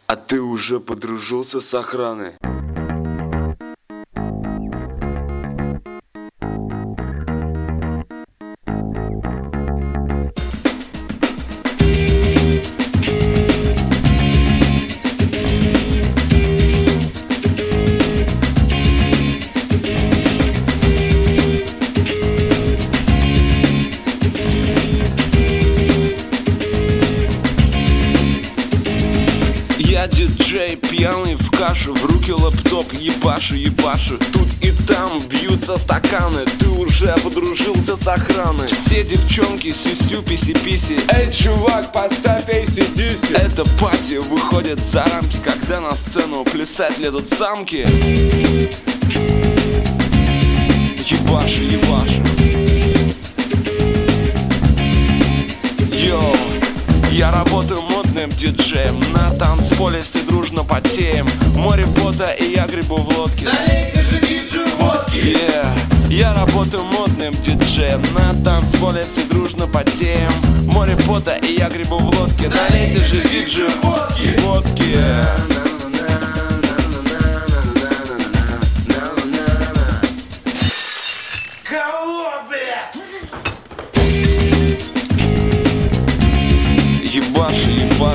А ты уже подружился с охраной? Я диджей, пьяный в кашу, в руки лэптоп, ебашу. Тут и там бьются стаканы, ты уже подружился с охраной. Все девчонки сисю, писи-писи. Эй, чувак, поставь AC/DC. Это пати выходит за рамки, когда на сцену плясать лезут самки. Ебашу. Йоу, я работаю модным диджеем, на танцполе все дружно потеем. Море пота и я гребу в лодке. Налейте же диджею водки. Я работаю модным диджеем, на танцполе все дружно потеем. Море пота и я гребу в лодке. Налейте же диджею водки. Кого, блядь? Ебашу.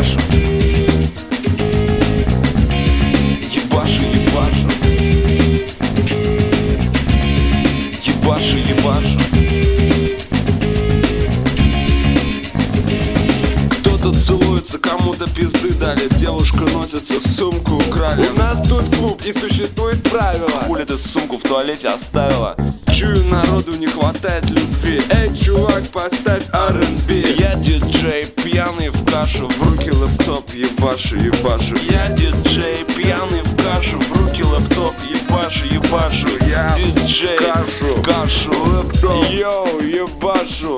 Кто-то целуется, кому-то пизды дали, девушка носится, сумку украли. У нас тут клуб и существует правило. Хули ты сумку в туалете оставила? Чую, народу не хватает любви. Эй, чувак, поставь R&B. Я диджей, пьяный в кашу, в руки лэптоп, ебашу. Я диджей, пьяный в кашу, в руки лэптоп, ебашу. Я диджей, в кашу, лэптоп, йоу, ебашу.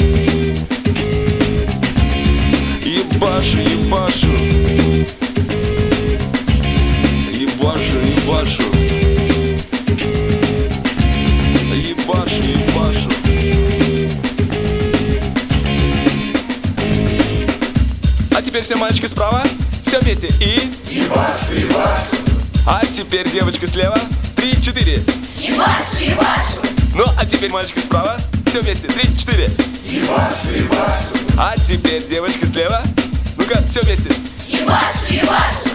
Ебашу. А теперь все мальчики справа, все вместе и... Ебашу. А теперь девочка слева, 3-4. Ебашу. Ну, а теперь мальчики справа, все вместе, 3-4. Ебашу. А теперь девочка слева, ну-ка, все вместе. Ебашу.